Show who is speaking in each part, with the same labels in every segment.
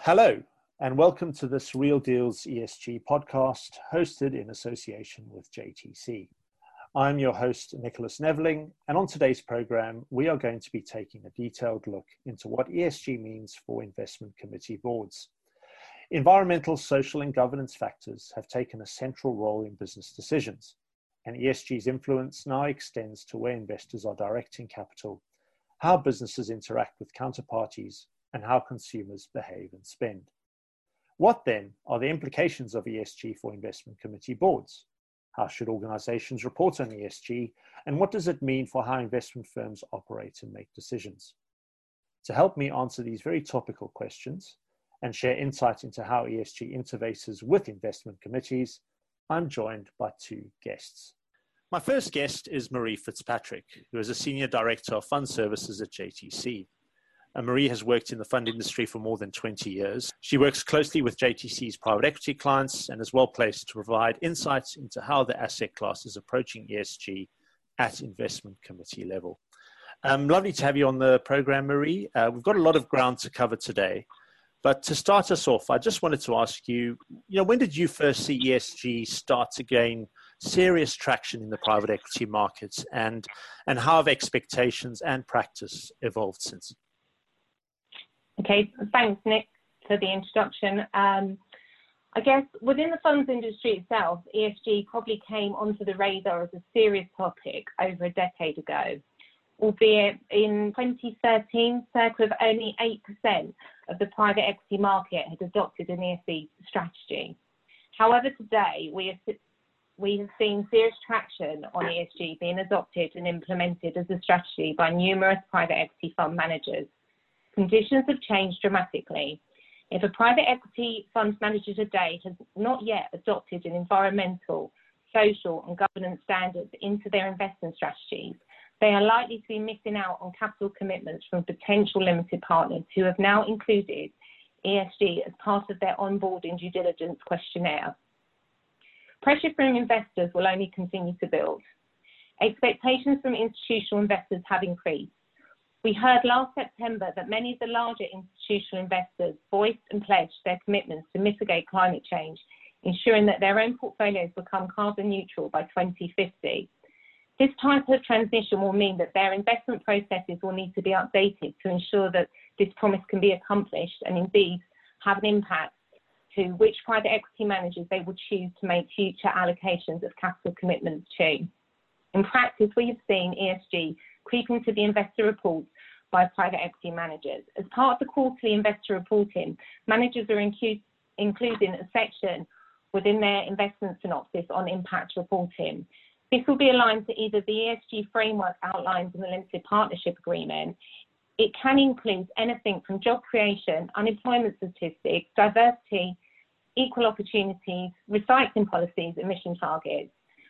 Speaker 1: Hello, and welcome to this Real Deals ESG podcast hosted in association with JTC. I'm your host, Nicholas Neveling, and on today's program, we are going to be taking a detailed look into what ESG means for investment committee boards. Environmental, social, and governance factors have taken a central role in business decisions, and ESG's influence now extends to where investors are directing capital, how businesses interact with counterparties, and how consumers behave and spend. What then are the implications of ESG for investment committee boards? How should organizations report on ESG? And what does it mean for how investment firms operate and make decisions? To help me answer these very topical questions and share insight into how ESG interfaces with investment committees, I'm joined by two guests. My first guest is Marie Fitzpatrick, who is a Senior Director of Fund Services at JTC. Marie has worked in the fund industry for more than 20 years. She works closely with JTC's private equity clients and is well placed to provide insights into how the asset class is approaching ESG at investment committee level. Lovely to have you on the program, Marie. We've got a lot of ground to cover today, but to start us off, I just wanted to ask you, when did you first see ESG start to gain serious traction in the private equity markets, and how have expectations and practice evolved since?
Speaker 2: Okay, thanks, Nick, for the introduction. I guess within the funds industry itself, ESG probably came onto the radar as a serious topic over a decade ago, albeit in 2013, circa only 8% of the private equity market had adopted an ESG strategy. However, today we have seen serious traction on ESG being adopted and implemented as a strategy by numerous private equity fund managers. Conditions have changed dramatically. If a private equity fund manager today has not yet adopted an environmental, social, and governance standards into their investment strategies, they are likely to be missing out on capital commitments from potential limited partners who have now included ESG as part of their onboarding due diligence questionnaire. Pressure from investors will only continue to build. Expectations from institutional investors have increased. We heard last September that many of the larger institutional investors voiced and pledged their commitments to mitigate climate change, ensuring that their own portfolios become carbon neutral by 2050. This type of transition will mean that their investment processes will need to be updated to ensure that this promise can be accomplished and indeed have an impact to which private equity managers they will choose to make future allocations of capital commitments to. In practice, we have seen ESG creep into the investor reports by private equity managers. As part of the quarterly investor reporting, managers are including a section within their investment synopsis on impact reporting. This will be aligned to either the ESG framework outlined in the limited partnership agreement. It can include anything from job creation, unemployment statistics, diversity, equal opportunities, recycling policies, emission targets.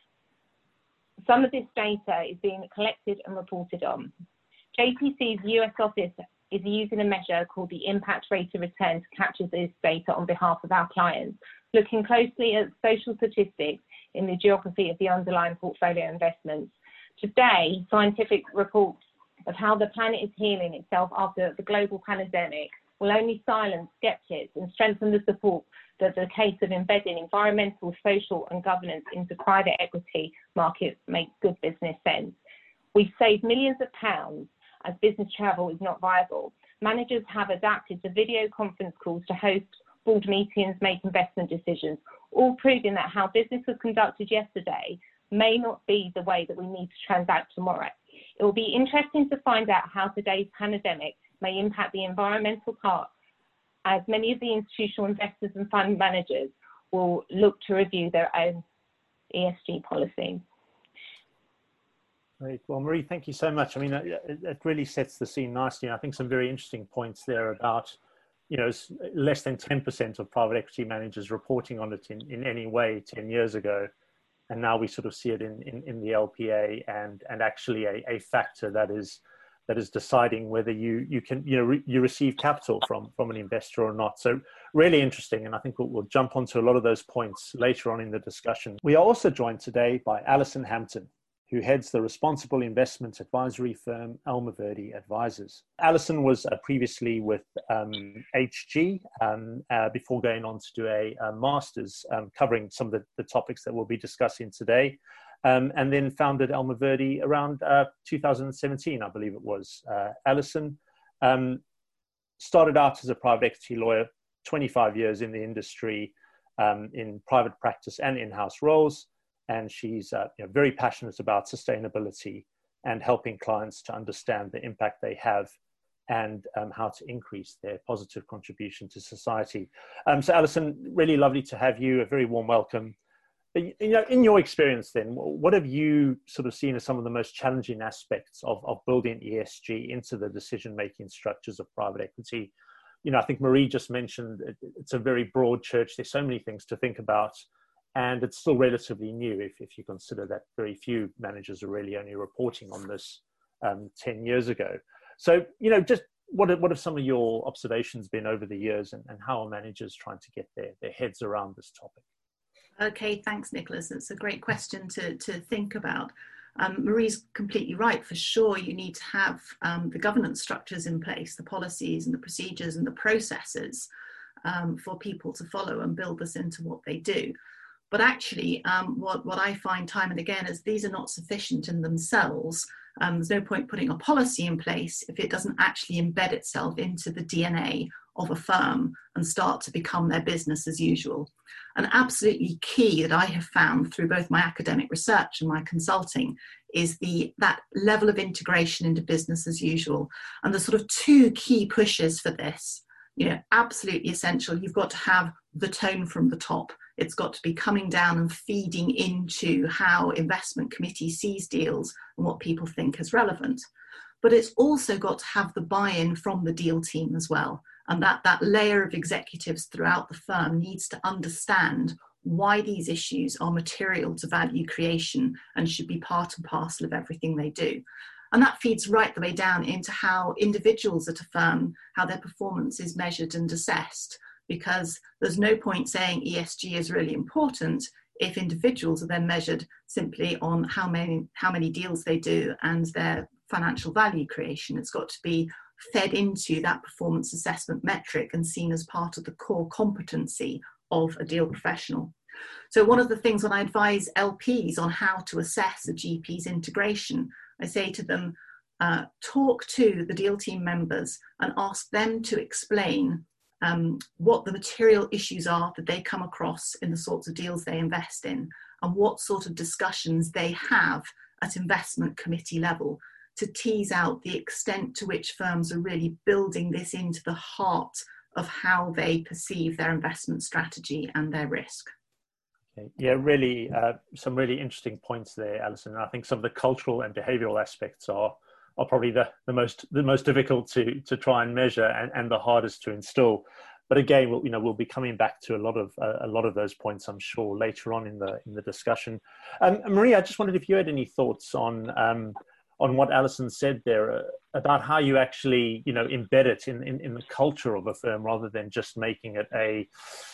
Speaker 2: Some of this data is being collected and reported on. JTC's US office is using a measure called the impact rate of return to capture this data on behalf of our clients, looking closely at social statistics in the geography of the underlying portfolio investments. Today, scientific reports of how the planet is healing itself after the global pandemic will only silence skeptics and strengthen the support that the case of embedding environmental, social, and governance into private equity markets makes good business sense. We've saved millions of pounds as business travel is not viable. Managers have adapted to video conference calls to host board meetings, make investment decisions, all proving that how business was conducted yesterday may not be the way that we need to transact tomorrow. It will be interesting to find out how today's pandemic may impact the environmental part, as many of the institutional investors and fund managers will look to review their own ESG policy.
Speaker 1: Great. Well, Marie, thank you so much. I mean, it really sets the scene nicely. I think some very interesting points there about, less than 10% of private equity managers reporting on it in any way 10 years ago. And now we sort of see it in the LPA and actually a factor that is deciding whether you can you receive capital from an investor or not. So really interesting, and I think we'll jump onto a lot of those points later on in the discussion. We are also joined today by Alison Hampton, who heads the responsible investment advisory firm Almaverdi Advisors. Alison was previously with HG before going on to do a master's covering some of the topics that we'll be discussing today, and then founded Almaverdi around 2017, I believe it was. Alison started out as a private equity lawyer, 25 years in the industry, in private practice and in-house roles. And she's very passionate about sustainability and helping clients to understand the impact they have and how to increase their positive contribution to society. So Alison, really lovely to have you. A very warm welcome. In your experience then, what have you sort of seen as some of the most challenging aspects of building ESG into the decision-making structures of private equity? I think Marie just mentioned it's a very broad church. There's so many things to think about. And it's still relatively new if you consider that very few managers are really only reporting on this 10 years ago. So, just what have some of your observations been over the years, and how are managers trying to get their heads around this topic?
Speaker 3: Okay, thanks, Nicholas. It's a great question to think about. Marie's completely right. For sure, you need to have the governance structures in place, the policies and the procedures and the processes for people to follow and build this into what they do. But actually, what I find time and again is these are not sufficient in themselves. There's no point putting a policy in place if it doesn't actually embed itself into the DNA of a firm and start to become their business as usual. And absolutely key that I have found through both my academic research and my consulting is that level of integration into business as usual. And the sort of two key pushes for this, absolutely essential. You've got to have the tone from the top. It's got to be coming down and feeding into how investment committee sees deals and what people think is relevant. But it's also got to have the buy-in from the deal team as well. And that layer of executives throughout the firm needs to understand why these issues are material to value creation and should be part and parcel of everything they do. And that feeds right the way down into how individuals at a firm, how their performance is measured and assessed. Because there's no point saying ESG is really important if individuals are then measured simply on how many deals they do and their financial value creation. It's got to be fed into that performance assessment metric and seen as part of the core competency of a deal professional. So one of the things when I advise LPs on how to assess a GP's integration, I say to them, talk to the deal team members and ask them to explain what the material issues are that they come across in the sorts of deals they invest in, and what sort of discussions they have at investment committee level to tease out the extent to which firms are really building this into the heart of how they perceive their investment strategy and their risk.
Speaker 1: Okay. Yeah, really, some really interesting points there, Alison. And I think some of the cultural and behavioural aspects are probably the most difficult to try and measure and the hardest to instill. But again, we'll be coming back to a lot of those points, I'm sure, later on in the discussion. Marie, I just wondered if you had any thoughts on what Alison said there about how you actually embed it in the culture of a firm rather than just making it a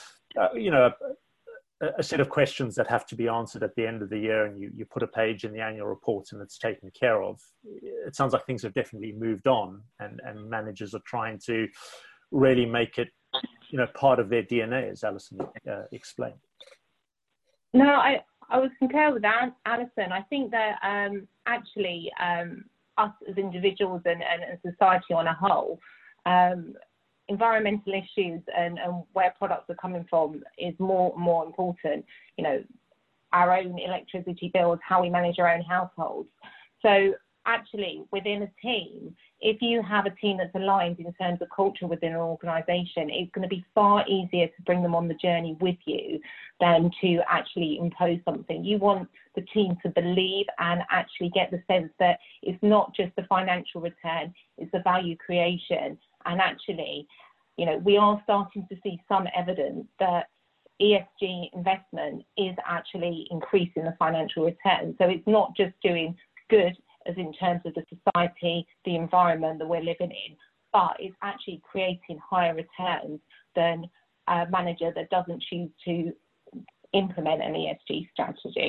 Speaker 1: set of questions that have to be answered at the end of the year, and you put a page in the annual report and it's taken care of. It sounds like things have definitely moved on, and managers are trying to really make it, part of their DNA, as Alison explained.
Speaker 2: No, I would concur with that, Alison. I think that actually us as individuals and society on a whole, environmental issues and where products are coming from is more important. Our own electricity bills, how we manage our own households. So actually, within a team, if you have a team that's aligned in terms of culture within an organisation, it's going to be far easier to bring them on the journey with you than to actually impose something. You want the team to believe and actually get the sense that it's not just the financial return, it's the value creation. And actually, we are starting to see some evidence that ESG investment is actually increasing the financial return. So it's not just doing good as in terms of the society, the environment that we're living in, but it's actually creating higher returns than a manager that doesn't choose to implement an ESG strategy.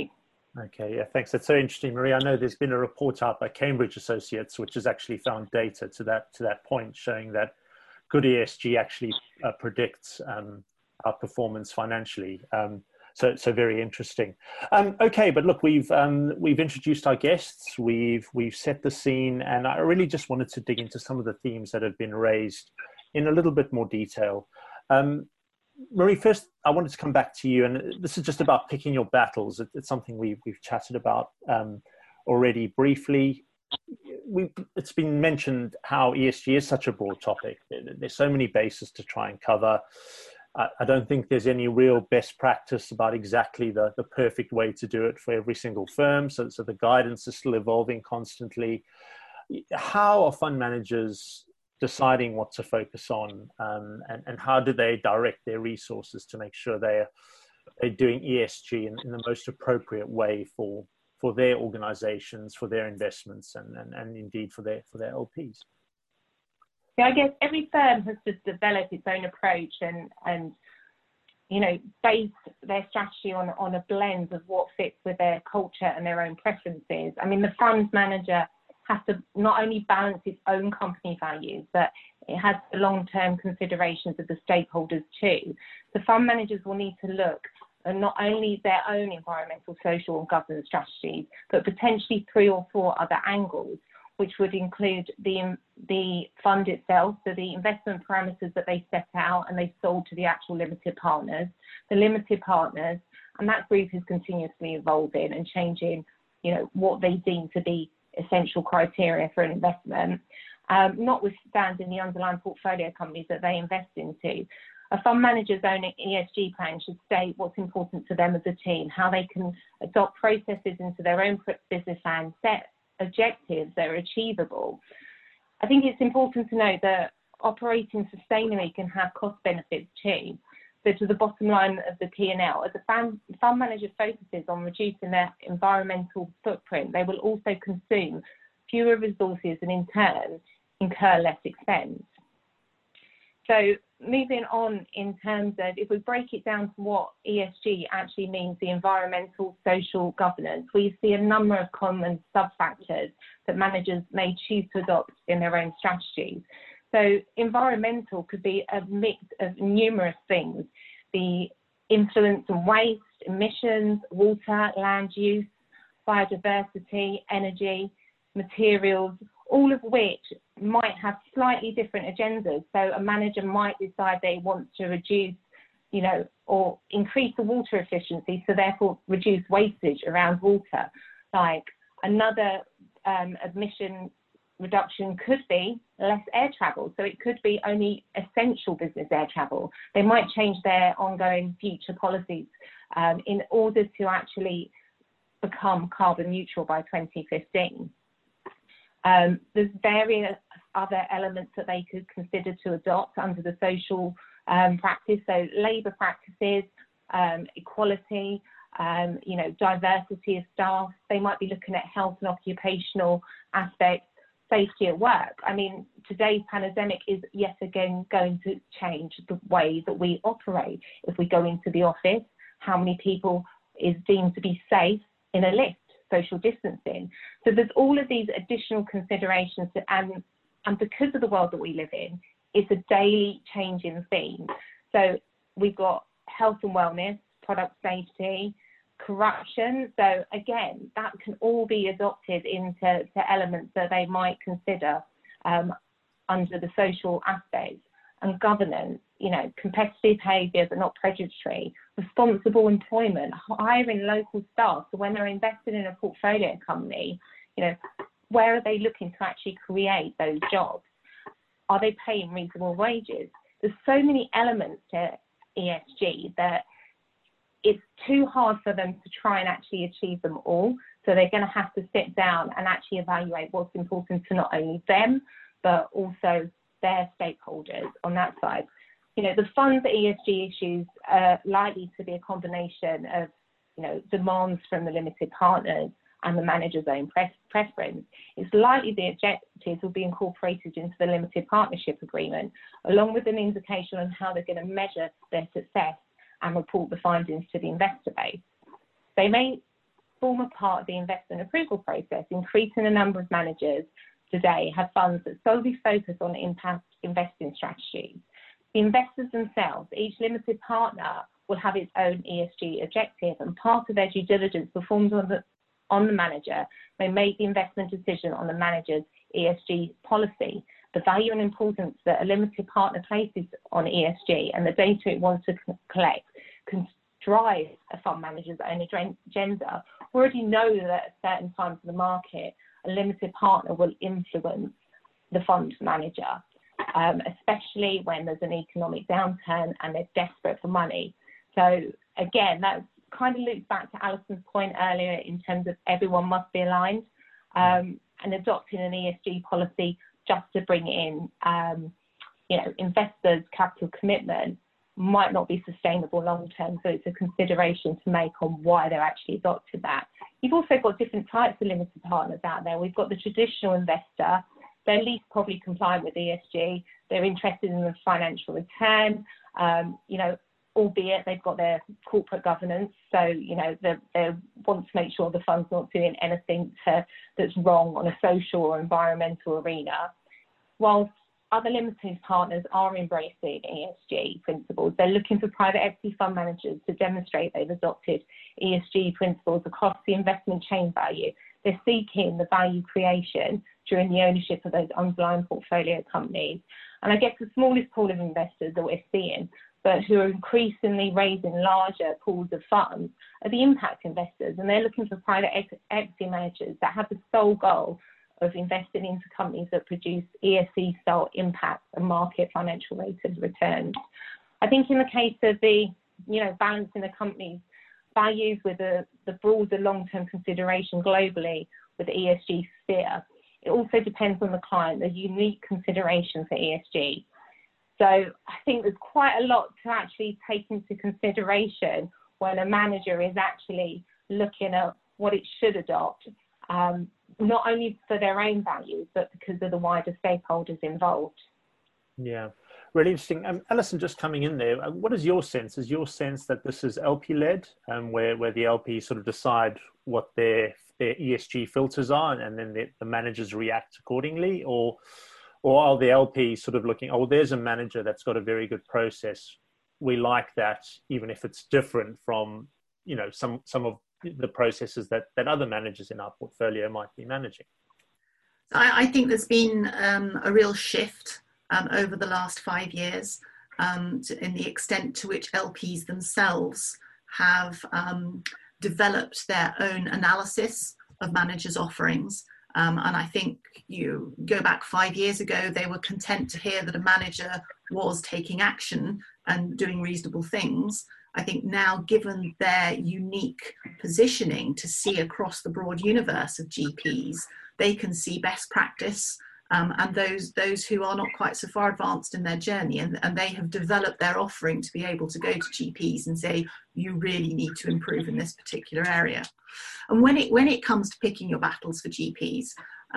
Speaker 1: Okay, yeah, thanks. That's so interesting, Marie. I know there's been a report out by Cambridge Associates, which has actually found data to that point, showing that good ESG actually predicts our performance financially. So very interesting. Okay, but look, we've introduced our guests, we've set the scene, and I really just wanted to dig into some of the themes that have been raised in a little bit more detail. Marie, first, I wanted to come back to you, and this is just about picking your battles. It's something we've chatted about already briefly. It's been mentioned how ESG is such a broad topic. There's so many bases to try and cover. I don't think there's any real best practice about exactly the perfect way to do it for every single firm. So the guidance is still evolving constantly. How are fund managers deciding what to focus on, and how do they direct their resources to make sure they're doing ESG in the most appropriate way for their organizations, for their investments, and indeed for their LPs?
Speaker 2: Yeah, I guess every firm has to develop its own approach and base their strategy on a blend of what fits with their culture and their own preferences. I mean, the fund manager has to not only balance its own company values, but it has the long-term considerations of the stakeholders too. The fund managers will need to look at not only their own environmental, social and governance strategies, but potentially 3 or 4 other angles, which would include the fund itself, so the investment parameters that they set out and they sold to the actual limited partners, the limited partners, and that group is continuously evolving and changing, what they deem to be essential criteria for an investment, notwithstanding the underlying portfolio companies that they invest into. A fund manager's own ESG plan should state what's important to them as a team, how they can adopt processes into their own business plan, set objectives that are achievable. I think it's important to note that operating sustainably can have cost benefits too. So to the bottom line of the P&L, as a fund manager focuses on reducing their environmental footprint, they will also consume fewer resources and in turn incur less expense. So moving on in terms of, if we break it down to what ESG actually means, the environmental, social, governance, we see a number of common sub-factors that managers may choose to adopt in their own strategies. So environmental could be a mix of numerous things: the influence on waste, emissions, water, land use, biodiversity, energy, materials, all of which might have slightly different agendas. So a manager might decide they want to reduce, or increase the water efficiency, so therefore reduce wastage around water. Like another emission reduction could be less air travel. So it could be only essential business air travel. They might change their ongoing future policies in order to actually become carbon neutral by 2015. There's various other elements that they could consider to adopt under the social practice. So labour practices, equality, diversity of staff. They might be looking at health and occupational aspects, safety at work. I mean, today's pandemic is yet again going to change the way that we operate. If we go into the office, how many people is deemed to be safe in a lift, social distancing. So there's all of these additional considerations, and because of the world that we live in, it's a daily changing theme. So we've got health and wellness, product safety, corruption. So again, that can all be adopted into elements that they might consider under the social aspects. And governance, competitive behaviour but not predatory, responsible employment, hiring local staff. So when they're invested in a portfolio company, where are they looking to actually create those jobs? Are they paying reasonable wages? There's so many elements to ESG that it's too hard for them to try and actually achieve them all. So they're going to have to sit down and actually evaluate what's important to not only them, but also their stakeholders on that side. The funds ESG issues are likely to be a combination of, demands from the limited partners and the manager's own preference. It's likely the objectives will be incorporated into the limited partnership agreement, along with an indication on how they're going to measure their success and report the findings to the investor base. They may form a part of the investment approval process. Increasing the number of managers today have funds that solely focus on impact investing strategies. The investors themselves, each limited partner will have its own ESG objective, and part of their due diligence performed on the manager may make the investment decision on the manager's ESG policy. The value and importance that a limited partner places on ESG and the data it wants to collect can drive a fund manager's own agenda. We already know that at certain times of the market, a limited partner will influence the fund manager, especially when there's an economic downturn and they're desperate for money. So again, that kind of loops back to Alison's point earlier in terms of everyone must be aligned, and adopting an ESG policy just to bring in, investors' capital commitment might not be sustainable long term. So it's a consideration to make on why they're actually adopted that. You've also got different types of limited partners out there. We've got the traditional investor. They're least probably compliant with ESG. They're interested in the financial return, albeit they've got their corporate governance. So, they want to make sure the fund's not doing anything that's wrong on a social or environmental arena. Whilst other limited partners are embracing ESG principles, they're looking for private equity fund managers to demonstrate they've adopted ESG principles across the investment chain value. They're seeking the value creation during the ownership of those underlying portfolio companies. And I guess the smallest pool of investors that we're seeing, but who are increasingly raising larger pools of funds, are the impact investors. And they're looking for private equity managers that have the sole goal of investing into companies that produce ESG-style impact and market financial rates of returns. I think in the case of the, balancing the company's values with the broader long-term consideration globally with the ESG sphere, it also depends on the client, the unique consideration for ESG. So I think there's quite a lot to actually take into consideration when a manager is actually looking at what it should adopt, not only for their own values, but because of the wider stakeholders involved.
Speaker 1: Yeah, really interesting. Alison, just coming in there, what is your sense? Is your sense that this is LP-led, where the LPs sort of decide what their ESG filters are, and then the managers react accordingly? Or are the LPs sort of looking, there's a manager that's got a very good process. We like that, even if it's different from, some of the processes that other managers in our portfolio might be managing?
Speaker 3: I think there's been a real shift over the last 5 years in the extent to which LPs themselves have developed their own analysis of managers' offerings. And I think you go back 5 years ago, they were content to hear that a manager was taking action and doing reasonable things. I think now, given their unique positioning to see across the broad universe of GPs, they can see best practice and those who are not quite so far advanced in their journey, and they have developed their offering to be able to go to GPs and say, you really need to improve in this particular area. And when it comes to picking your battles for GPs,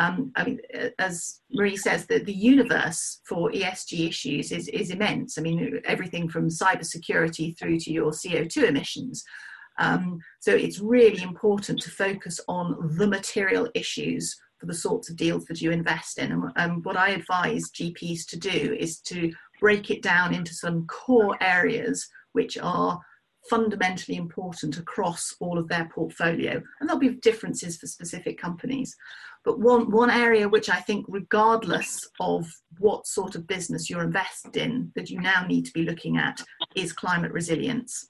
Speaker 3: as Marie says, the universe for ESG issues is immense. Everything from cybersecurity through to your CO2 emissions. So it's really important to focus on the material issues for the sorts of deals that you invest in. And what I advise GPs to do is to break it down into some core areas which are fundamentally important across all of their portfolio. And there'll be differences for specific companies. But one area which I think, regardless of what sort of business you're invested in, that you now need to be looking at is climate resilience.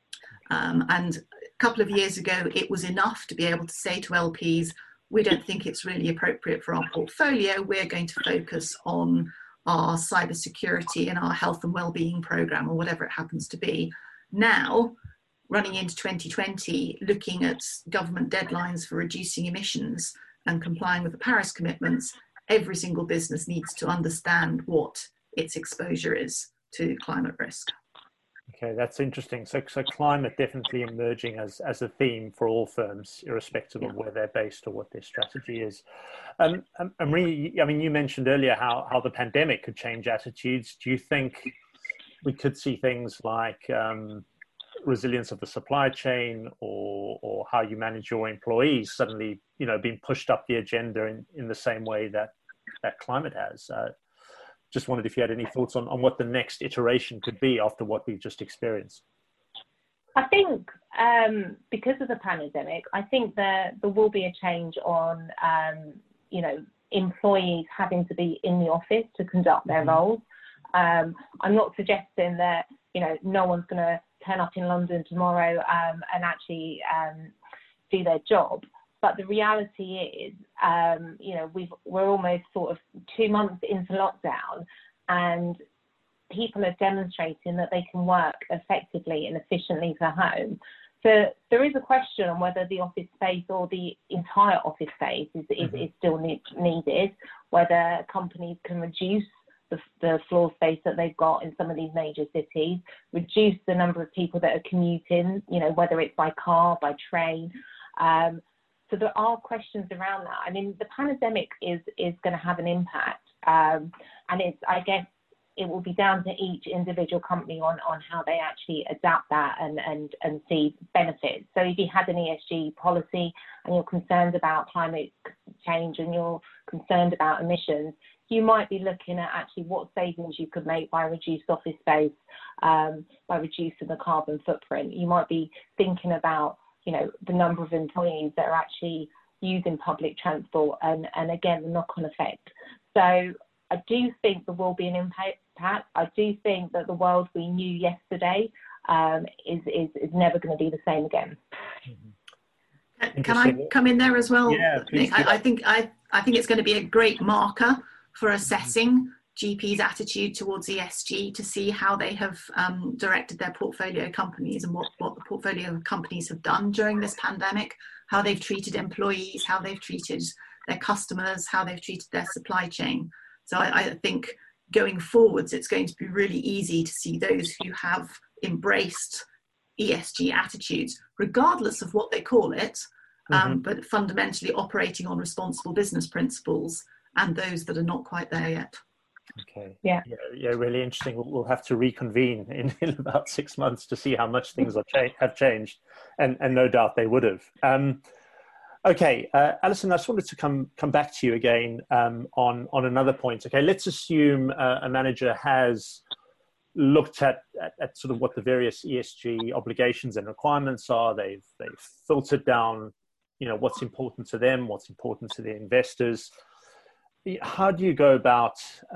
Speaker 3: And a couple of years ago, it was enough to be able to say to LPs, we don't think it's really appropriate for our portfolio. We're going to focus on our cybersecurity and our health and wellbeing program, or whatever it happens to be. Now, running into 2020, looking at government deadlines for reducing emissions and complying with the Paris commitments, every single business needs to understand what its exposure is to climate risk.
Speaker 1: Okay, that's interesting. So climate definitely emerging as a theme for all firms, irrespective of where they're based or what their strategy is. Marie, you mentioned earlier how the pandemic could change attitudes. Do you think we could see things like resilience of the supply chain or how you manage your employees suddenly, being pushed up the agenda in the same way that climate has. Just wondered if you had any thoughts on what the next iteration could be after what we've just experienced.
Speaker 2: I think because of the pandemic, I think there will be a change on, employees having to be in the office to conduct their roles. I'm not suggesting that, no one's going to turn up in London tomorrow and actually do their job. But the reality is, we're almost sort of 2 months into lockdown, and people are demonstrating that they can work effectively and efficiently from home. So there is a question on whether the office space or the entire office space is still needed, whether companies can reduce the floor space that they've got in some of these major cities, reduce the number of people that are commuting, whether it's by car, by train. So there are questions around that. I mean, the pandemic is going to have an impact, and I guess it will be down to each individual company on how they actually adapt that and see benefits. So if you had an ESG policy and you're concerned about climate change and you're concerned about emissions, you might be looking at actually what savings you could make by reduced office space, by reducing the carbon footprint. You might be thinking about, the number of employees that are actually using public transport and again, the knock-on effect. So I do think there will be an impact. I do think that the world we knew yesterday is never going to be the same again.
Speaker 3: Can I come in there as well,
Speaker 1: yeah,
Speaker 3: Nick? I think it's going to be a great marker for assessing GP's attitude towards ESG to see how they have directed their portfolio companies and what the portfolio companies have done during this pandemic, how they've treated employees, how they've treated their customers, how they've treated their supply chain. So I think going forwards, it's going to be really easy to see those who have embraced ESG attitudes, regardless of what they call it, but fundamentally operating on responsible business principles, and those that are not quite there yet.
Speaker 1: Okay.
Speaker 2: Yeah.
Speaker 1: Really interesting. We'll have to reconvene in about 6 months to see how much things have changed, and no doubt they would have. Okay, Alison, I just wanted to come back to you again on another point. Okay, let's assume a manager has looked at sort of what the various ESG obligations and requirements are. They've filtered down, what's important to them, what's important to their investors. How do you go about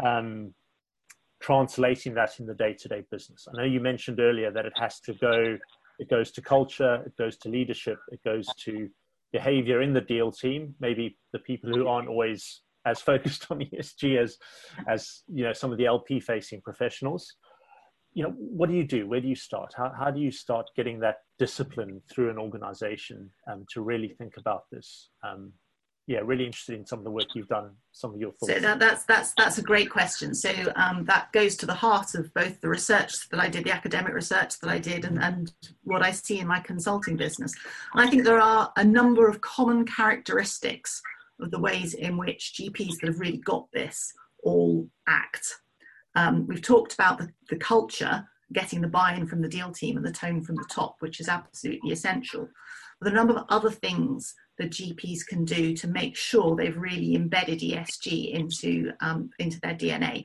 Speaker 1: translating that in the day-to-day business? I know you mentioned earlier that it goes to culture, it goes to leadership, it goes to behavior in the deal team, maybe the people who aren't always as focused on ESG as some of the LP facing professionals. What do you do? Where do you start? How do you start getting that discipline through an organization to really think about this? Really interested in some of the work you've done, some of your thoughts.
Speaker 3: So that's a great question. So that goes to the heart of both the research that I did, the academic research that I did, and what I see in my consulting business. And I think there are a number of common characteristics of the ways in which GPs that have really got this all act. We've talked about the culture, getting the buy-in from the deal team and the tone from the top, which is absolutely essential. But a number of other things that GPs can do to make sure they've really embedded ESG into their DNA.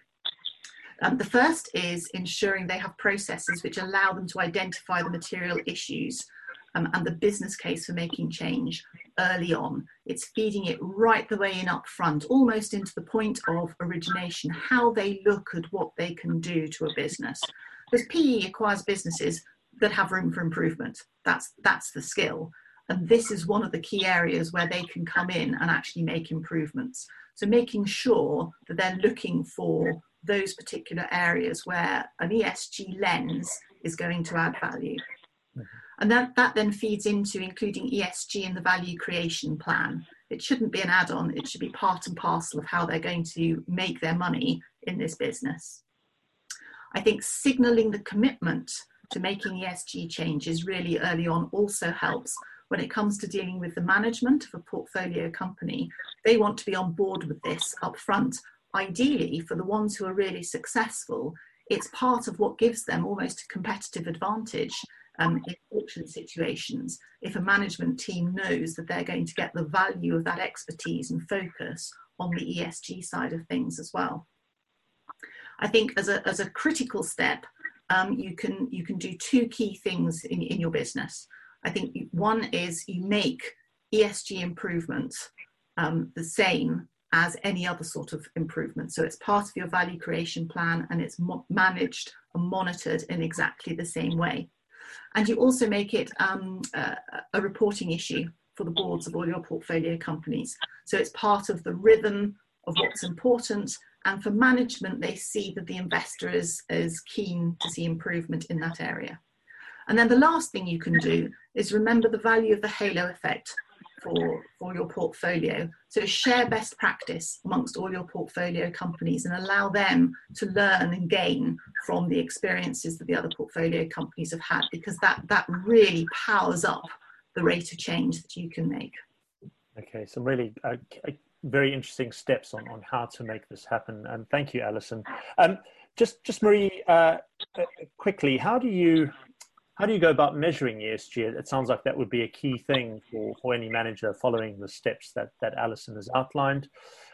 Speaker 3: The first is ensuring they have processes which allow them to identify the material issues and the business case for making change early on. It's feeding it right the way in up front, almost into the point of origination, how they look at what they can do to a business. Because PE acquires businesses that have room for improvement. That's the skill. And this is one of the key areas where they can come in and actually make improvements. So making sure that they're looking for those particular areas where an ESG lens is going to add value. And that then feeds into including ESG in the value creation plan. It shouldn't be an add-on, it should be part and parcel of how they're going to make their money in this business. I think signalling the commitment to making ESG changes really early on also helps. When it comes to dealing with the management of a portfolio company, they want to be on board with this up front. Ideally, for the ones who are really successful, it's part of what gives them almost a competitive advantage in auction situations if a management team knows that they're going to get the value of that expertise and focus on the ESG side of things as well. I think as a critical step, you can do two key things in your business. I think one is you make ESG improvements the same as any other sort of improvement. So it's part of your value creation plan, and it's managed and monitored in exactly the same way. And you also make it a reporting issue for the boards of all your portfolio companies. So it's part of the rhythm of what's important, and for management, they see that the investor is keen to see improvement in that area. And then the last thing you can do is remember the value of the halo effect for your portfolio. So share best practice amongst all your portfolio companies and allow them to learn and gain from the experiences that the other portfolio companies have had, because that really powers up the rate of change that you can make.
Speaker 1: Okay, some really very interesting steps on how to make this happen. And thank you, Alison. Just Marie, quickly, how do you go about measuring ESG? It sounds like that would be a key thing for any manager following the steps that Alison has outlined.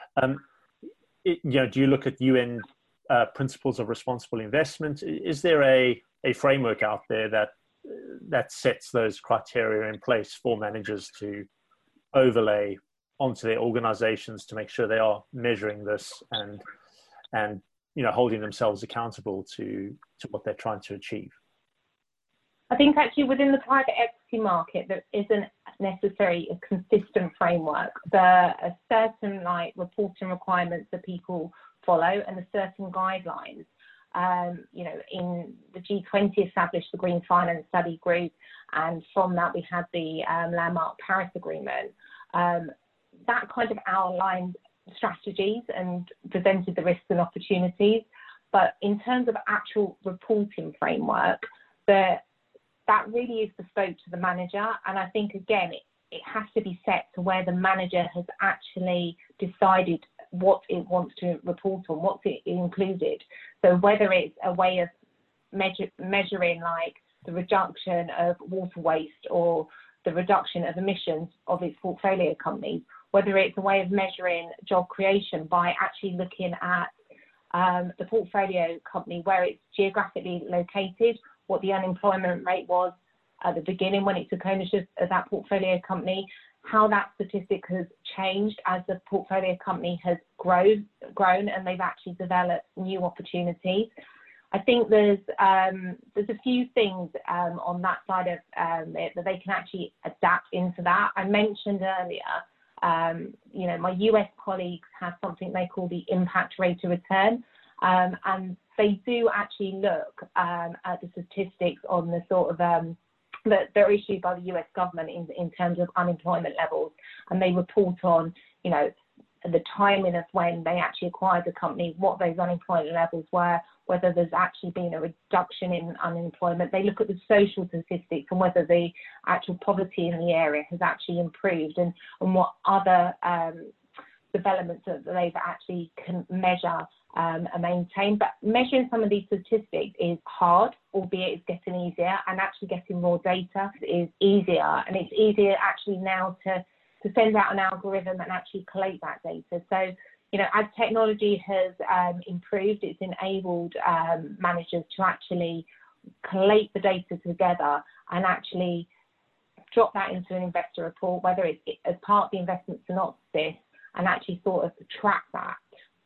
Speaker 1: Do you look at UN principles of responsible investment? Is there a framework out there that sets those criteria in place for managers to overlay onto their organizations to make sure they are measuring this and holding themselves accountable to what they're trying to achieve?
Speaker 2: I think actually within the private equity market, there isn't necessarily a consistent framework. There are certain reporting requirements that people follow and a certain guidelines. In the G20 established the Green Finance Study Group, and from that we had the landmark Paris Agreement. That kind of outlined strategies and presented the risks and opportunities. But in terms of actual reporting framework, that really is bespoke to the manager. And I think, again, it has to be set to where the manager has actually decided what it wants to report on, what's it included. So whether it's a way of measuring like the reduction of water waste or the reduction of emissions of its portfolio companies, whether it's a way of measuring job creation by actually looking at the portfolio company, where it's geographically located, what the unemployment rate was at the beginning when it took ownership of that portfolio company, how that statistic has changed as the portfolio company has grown and they've actually developed new opportunities. I think there's a few things on that side of it that they can actually adapt into that. I mentioned earlier, my US colleagues have something they call the impact rate of return, and they do actually look at the statistics on the sort of that are issued by the US government in terms of unemployment levels, and they report on, the timing of when they actually acquired the company, what those unemployment levels were, whether there's actually been a reduction in unemployment. They look at the social statistics and whether the actual poverty in the area has actually improved, and what other developments that they've actually can measure and maintain. But measuring some of these statistics is hard, albeit it's getting easier, and actually getting more data is easier. And it's easier actually now to send out an algorithm and actually collate that data. So, as technology has improved, it's enabled managers to actually collate the data together and actually drop that into an investor report, whether it's as part of the investment synopsis, and actually sort of track that.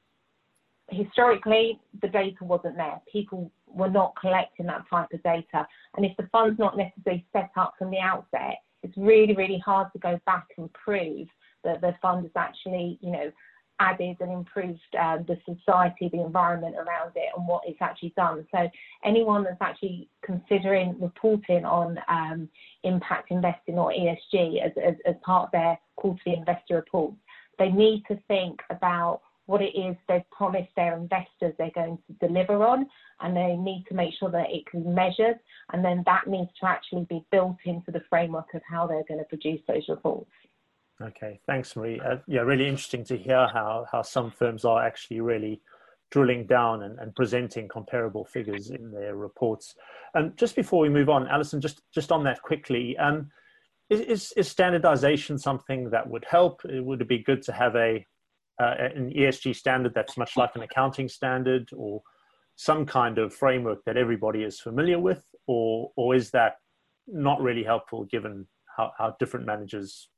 Speaker 2: Historically, the data wasn't there. People were not collecting that type of data. And if the fund's not necessarily set up from the outset, it's really, really hard to go back and prove that the fund has actually, added and improved the society, the environment around it, and what it's actually done. So anyone that's actually considering reporting on impact investing or ESG as part of their quarterly investor reports, they need to think about what it is they've promised their investors they're going to deliver on, and they need to make sure that it can be measured, and then that needs to actually be built into the framework of how they're going to produce those reports.
Speaker 1: Okay, thanks, Marie. Really interesting to hear how some firms are actually really drilling down and presenting comparable figures in their reports. And just before we move on, Alison, just on that quickly, is standardization something that would help? Would it be good to have an ESG standard that's much like an accounting standard, or some kind of framework that everybody is familiar with, or is that not really helpful given how different managers,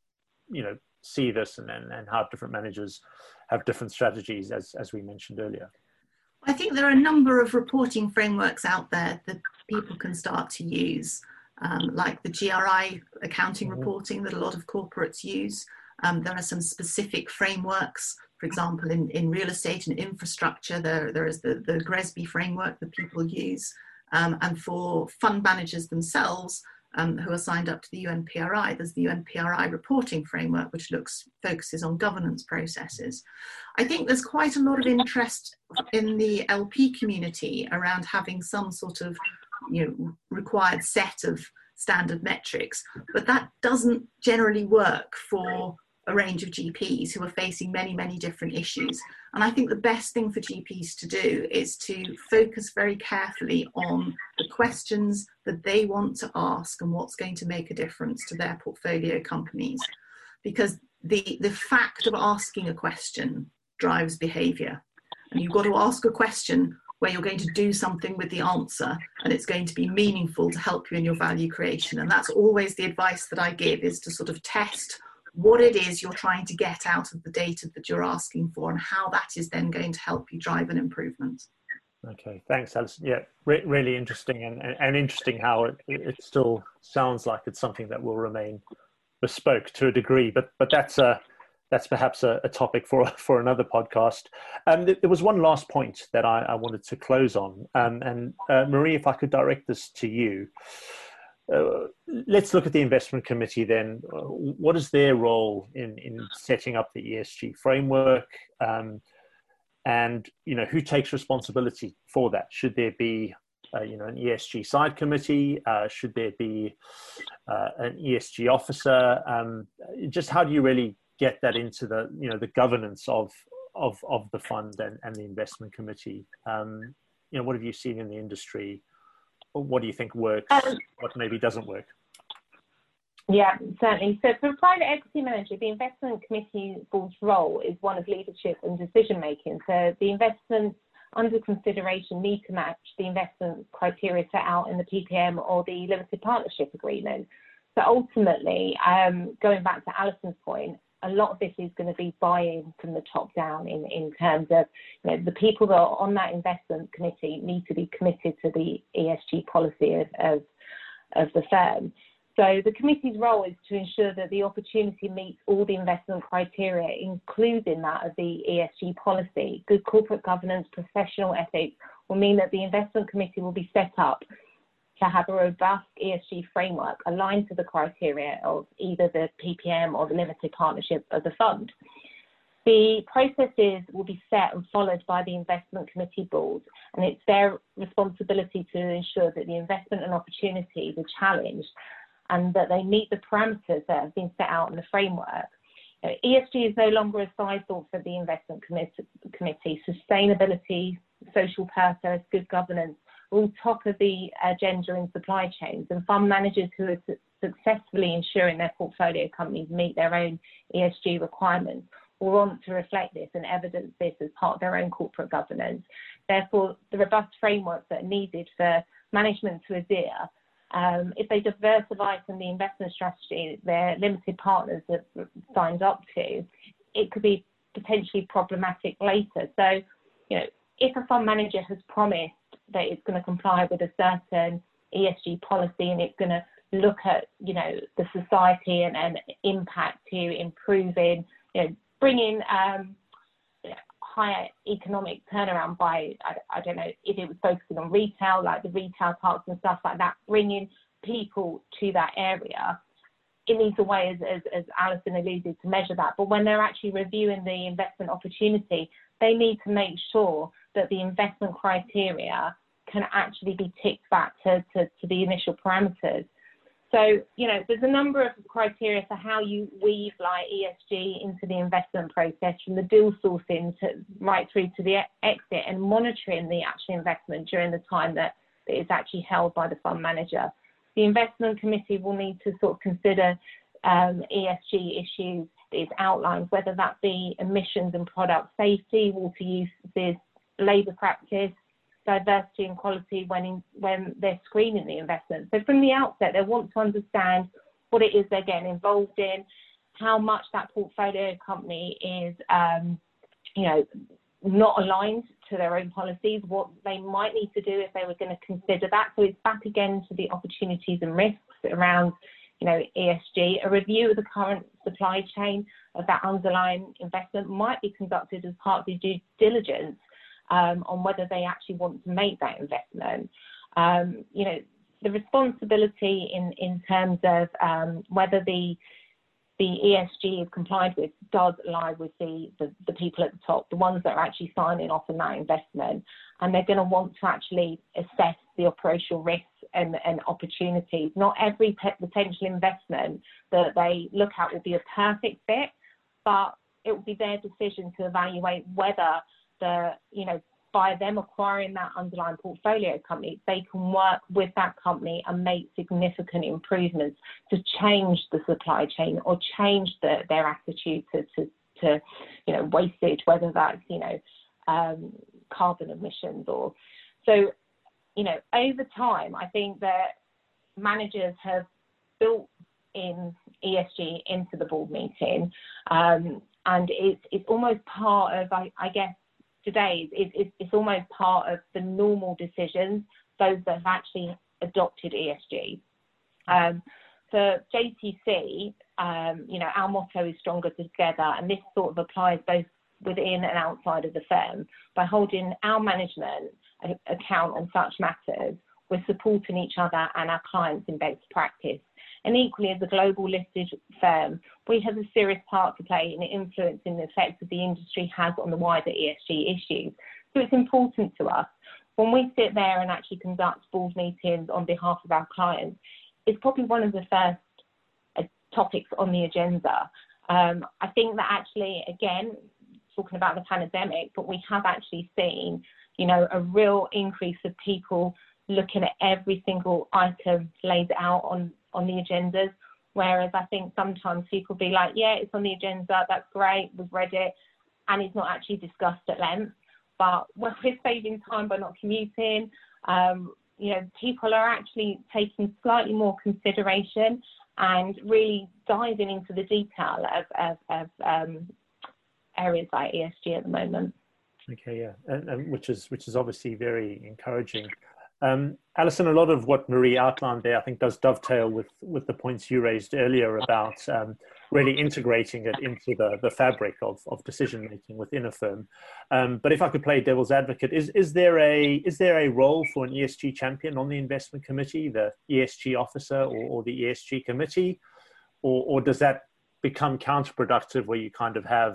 Speaker 1: see this and how different managers have different strategies, as we mentioned earlier?
Speaker 3: I think there are a number of reporting frameworks out there that people can start to use, like the GRI accounting reporting that a lot of corporates use. There are some specific frameworks, for example, in real estate and infrastructure, there is the GRESB framework that people use. And for fund managers themselves, who are signed up to the UNPRI, there's the UNPRI reporting framework, which focuses on governance processes. I think there's quite a lot of interest in the LP community around having some sort of required set of standard metrics, but that doesn't generally work for a range of GPs who are facing many, many different issues. And I think the best thing for GPs to do is to focus very carefully on the questions that they want to ask and what's going to make a difference to their portfolio companies. Because the fact of asking a question drives behavior. And you've got to ask a question where you're going to do something with the answer, and it's going to be meaningful to help you in your value creation. And that's always the advice that I give, is to sort of test what it is you're trying to get out of the data that you're asking for, and how that is then going to help you drive an improvement.
Speaker 1: Okay, thanks, Alison. Yeah, really interesting, and interesting how it still sounds like it's something that will remain bespoke to a degree, but that's perhaps a topic for another podcast. There was one last point that I wanted to close on, and Marie, if I could direct this to you. Let's look at the investment committee then. What is their role in setting up the ESG framework? And who takes responsibility for that? Should there be an ESG side committee? Should there be an ESG officer? Just how do you really get that into the governance of the fund and the investment committee? What have you seen in the industry? What do you think works? What maybe doesn't work?
Speaker 2: Yeah, certainly. So for a private equity manager, the investment committee board's role is one of leadership and decision making. So the investments under consideration need to match the investment criteria set out in the PPM or the limited partnership agreement. So ultimately, going back to Alison's point, a lot of this is going to be buy-in from the top down in terms of the people that are on that investment committee need to be committed to the ESG policy of the firm. So the committee's role is to ensure that the opportunity meets all the investment criteria, including that of the ESG policy. Good corporate governance, professional ethics will mean that the investment committee will be set up to have a robust ESG framework aligned to the criteria of either the PPM or the limited partnership of the fund. The processes will be set and followed by the investment committee board, and it's their responsibility to ensure that the investment and opportunities are challenged and that they meet the parameters that have been set out in the framework. ESG is no longer a side thought for the investment committee. Sustainability, social purpose, good governance all top of the agenda in supply chains, and fund managers who are successfully ensuring their portfolio companies meet their own ESG requirements will want to reflect this and evidence this as part of their own corporate governance. Therefore, the robust frameworks that are needed for management to adhere, if they diversify from the investment strategy their limited partners have signed up to, it could be potentially problematic later. So, if a fund manager has promised that it's going to comply with a certain ESG policy and it's going to look at, the society and impact to improving, bringing higher economic turnaround by, I don't know, if it was focusing on retail, like the retail parks and stuff like that, bringing people to that area. It needs a way, as Alison alluded, to measure that. But when they're actually reviewing the investment opportunity, they need to make sure that the investment criteria can actually be ticked back to the initial parameters. So, there's a number of criteria for how you weave like ESG into the investment process, from the deal sourcing right through to the exit, and monitoring the actual investment during the time that it is actually held by the fund manager. The investment committee will need to sort of consider ESG issues that is outlined, whether that be emissions and product safety, water uses, labour practice, diversity and quality when they're screening the investment. So from the outset, they want to understand what it is they're getting involved in, how much that portfolio company is, not aligned to their own policies, what they might need to do if they were going to consider that. So it's back again to the opportunities and risks around, ESG. A review of the current supply chain of that underlying investment might be conducted as part of the due diligence on whether they actually want to make that investment. The responsibility in terms of whether the ESG is complied with does lie with the people at the top, the ones that are actually signing off on that investment, and they're going to want to actually assess the operational risks and opportunities. Not every potential investment that they look at will be a perfect fit, but it will be their decision to evaluate whether by them acquiring that underlying portfolio company, they can work with that company and make significant improvements to change the supply chain or change their attitude to wastage, whether that's, carbon emissions or so. Over time, I think that managers have built in ESG into the board meeting, and it's almost part of, I guess, today it's almost part of the normal decisions, those that have actually adopted ESG. For JTC, our motto is stronger together, and this sort of applies both within and outside of the firm. By holding our management account on such matters, we're supporting each other and our clients in best practice. And equally, as a global listed firm, we have a serious part to play in influencing the effects that the industry has on the wider ESG issues. So it's important to us. When we sit there and actually conduct board meetings on behalf of our clients, it's probably one of the first topics on the agenda. I think that actually, again, talking about the pandemic, but we have actually seen, a real increase of people looking at every single item laid out on the agendas, whereas I think sometimes people be like, yeah, it's on the agenda, that's great, we've read it, and it's not actually discussed at length. But when we're saving time by not commuting, people are actually taking slightly more consideration and really diving into the detail of areas like ESG at the moment.
Speaker 1: Okay, yeah, and which is obviously very encouraging. Alison, a lot of what Marie outlined there, I think, does dovetail with the points you raised earlier about really integrating it into the fabric of decision making within a firm. But if I could play devil's advocate, is there a role for an ESG champion on the investment committee, the ESG officer or the ESG committee, or does that become counterproductive where you kind of have,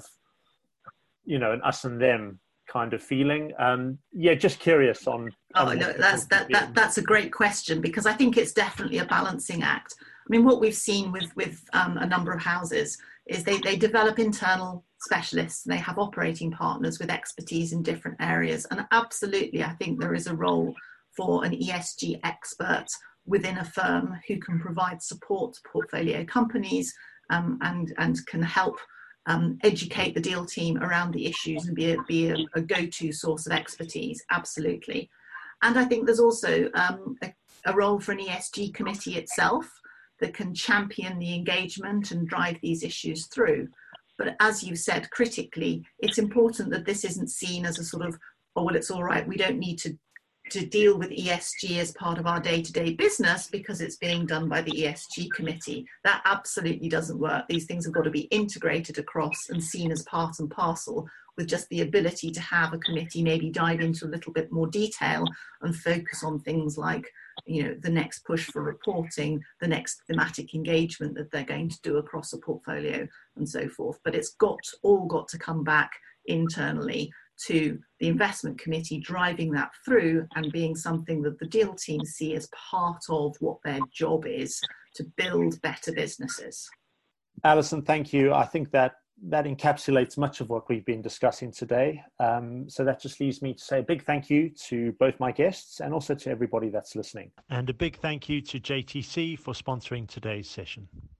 Speaker 1: an us and them kind of feeling? Just curious on.
Speaker 3: That's a great question, because I think it's definitely a balancing act. I mean, what we've seen with a number of houses is they develop internal specialists, and they have operating partners with expertise in different areas. And absolutely, I think there is a role for an ESG expert within a firm who can provide support to portfolio companies and can help educate the deal team around the issues and be a go-to source of expertise. Absolutely. And I think there's also a role for an ESG committee itself that can champion the engagement and drive these issues through. But as you said, critically, it's important that this isn't seen as a sort of, oh, well, it's all right, we don't need to deal with ESG as part of our day-to-day business because it's being done by the ESG committee. That absolutely doesn't work. These things have got to be integrated across and seen as part and parcel, with just the ability to have a committee maybe dive into a little bit more detail and focus on things like, the next push for reporting, the next thematic engagement that they're going to do across a portfolio and so forth. But it's all got to come back internally to the investment committee driving that through and being something that the deal team see as part of what their job is to build better businesses.
Speaker 1: Alison, thank you. I think that encapsulates much of what we've been discussing today. So that just leaves me to say a big thank you to both my guests and also to everybody that's listening.
Speaker 4: And a big thank you to JTC for sponsoring today's session.